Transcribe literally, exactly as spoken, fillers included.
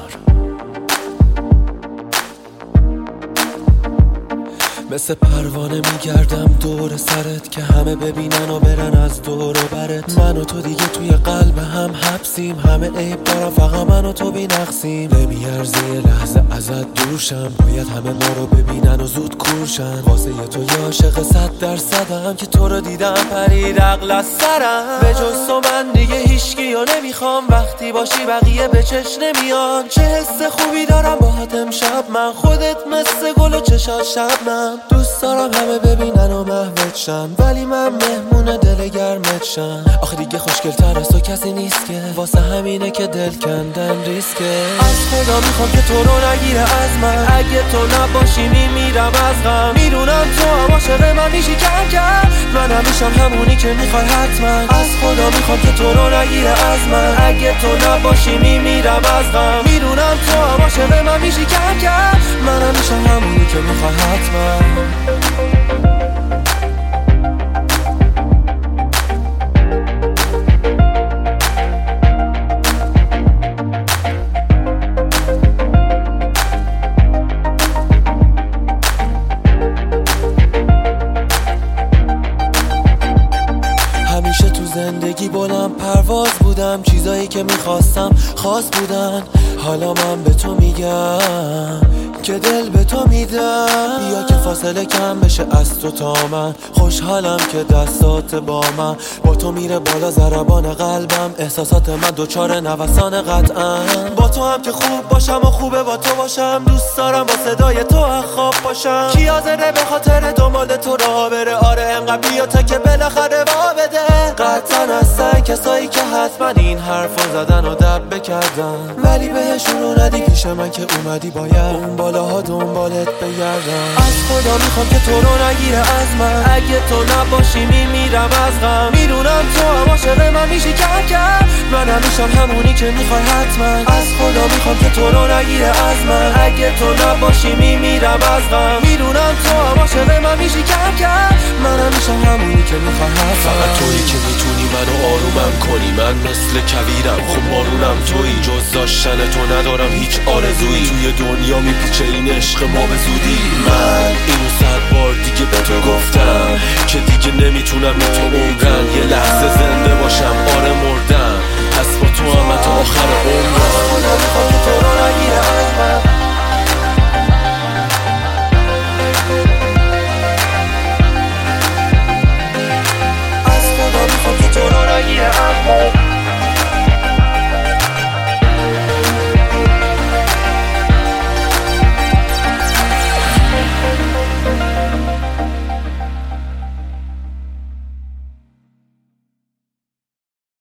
مثل پروانه میگردم دور سرت که همه ببینن و برن از دور و برت. من و تو دیگه توی قلب هم حبسیم، همه عیب دارم فقط من و تو بی نقصیم. نمیارزه یه لحظه ازت دورشم، باید همه ما رو ببینن و زود کورشن. واسه یه تو یه عاشق صد درصدم که تو رو دیدم پرید عقل از سرم. به جز تو من دیگه هیچکی رو نمیخوام، وقتی باشی بقیه به چش نمیان. چه حس خوبی دارم باهات امشب من، خودت مثل گل و چشات شبنم. دوست دارم همه ببینن و محوت شن، ولی من مهمون دل گرمت شم. آخه دیگه خوشگل‌تر از تو کسی نیست که، واسه همینه که دل کندن ریسکه. از خدا میخوام که تو رو نگیره از من، اگه تو نباشی میمیرم از غم. میدونم تو هم عاشق من میشی کم کم، منم میشم همونی که میخوای حتما. از خدا میخوام که تو رو نگیره از من، اگه تو نباشی میمیرم از غم. میدونم تو هم عاشق من میشی کم کم، منم میشم همونی که میخوای حتما. همیشه تو زندگی بلند پرواز بودم، چیزایی که میخواستم خاص بودن. حالا من به تو میگم که دل به تو میدم، بیا که فاصله کم بشه از تو تا من. خوشحالم که دستات با من، با تو میره بالا ضربان قلبم. احساسات من دوچار نوسان قطعا، با تو هم که خوب باشم و خوبه با تو باشم. دوست دارم با صدای تو خواب باشم، کی حاضره به خاطر دنبال تو راه بره. آره انقدر بیا تا که بالاخره وا بده. قطعا هستن کسایی که حتما این حرفو زدن و دب بکردن، ولی بهشون رو ندی پیش من که اومدی باید اون بالاها دنبالت بگردم. از خدا میخوام که تو رو نگیره از من، اگه تو نباشی میمیرم از غم. میدونم تو هم عاشق من میشی کم کم، منم میشم همونی که میخوای حتما. از خدا میخوام که تو رو نگیره از من، اگه تو نباشی میمیرم از غم. میدونم تو هم عاشق من میشی کم کم، منم میشم همونی که میخوای حتما. فقط تویی که میتونی منو آرومم کنی، من مثل کویرم خب بارونم تویی. جز داشتن تو ندارم هیچ آرزویی، توی دنیا میپیچه این عشق ما به زودی. من اینو صد بار دیگه به تو گفتم که دیگه نمیتونم به تو عمرن. یه لحظه زنده باشم آره مردم، پس با تو هم تا آخر عمرم.